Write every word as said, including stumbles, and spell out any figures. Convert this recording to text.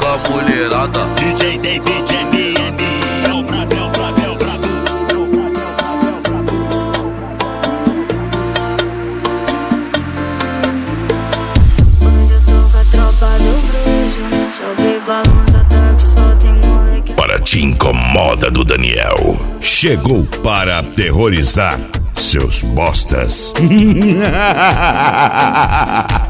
pra mulherada. D J David M M, é o brabo, é o brabo, é o brabo. Hoje eu tô com a tropa do bruxo, sobe balança até que só tem moleque. Para te incomoda do Daniel, chegou para aterrorizar seus bostas.